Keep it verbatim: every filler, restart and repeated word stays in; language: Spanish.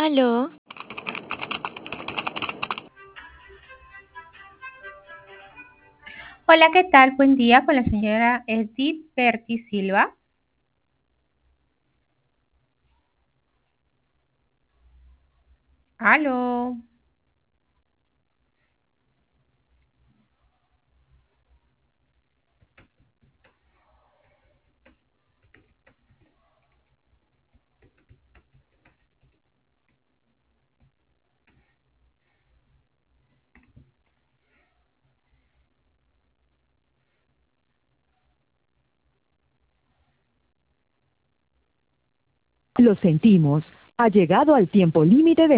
Aló, Hola, ¿qué tal? Buen día con la señora Edith Berti Silva. Aló. Lo sentimos. Ha llegado al tiempo límite de